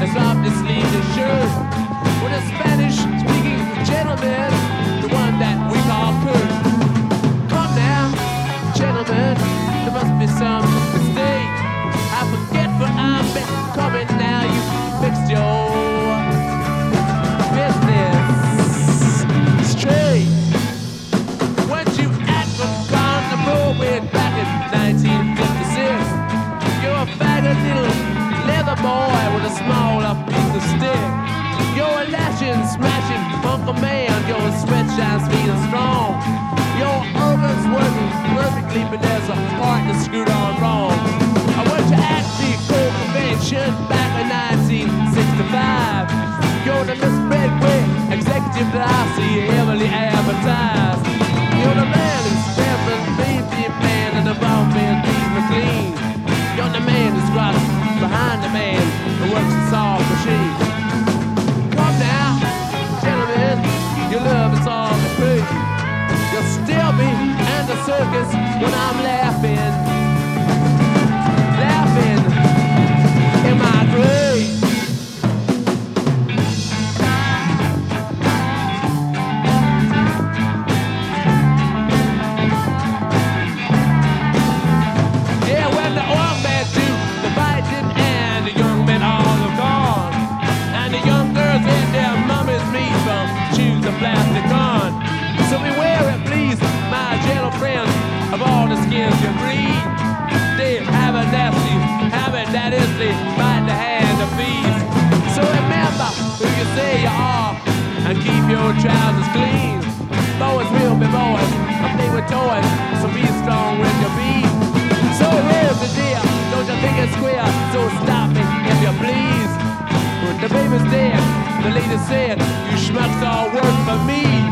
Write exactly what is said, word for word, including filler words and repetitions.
has obviously the shirt. With a Spanish-speaking gentleman, the one that we call Kurt. Come now, gentlemen, there must be some mistake. I forget what I'm coming now. You fixed your business straight. Weren't you at the carnival way back in nineteen fifty-six? You're a faggot little leather boy with a smaller piece of stick. You're a lashing, smashing punk of man. Your sweat shines feeling strong. Your organs working perfectly, but there's a part that's screwed on wrong. I went to at the Cold Convention back in nineteen sixty-five. You're the Miss Bedway executive that I see heavily advertised. You're the man who's stamping baby man and the bomb man beating the clean. You're the man who's squats behind the man who works the saw machine. Come now, gentlemen, your love is all the free. You'll still be in the circus when I'm laughing, laughing in my grave. Yeah, when the old man do, the fight didn't end, the young men all are gone, and the young girls in their mummies meet from choose a plastic gun. So beware it, please, my gentle friends, of all the skins you breed. They have a nasty habit that is they bite the hand of thieves. So remember who you say you are and keep your trousers clean. Boys will be boys, and play with toys, so be strong with your beat. So here's the deal, don't you think it's queer? So stop me if you please. When the baby's dead, the lady said, you schmucks all work for me.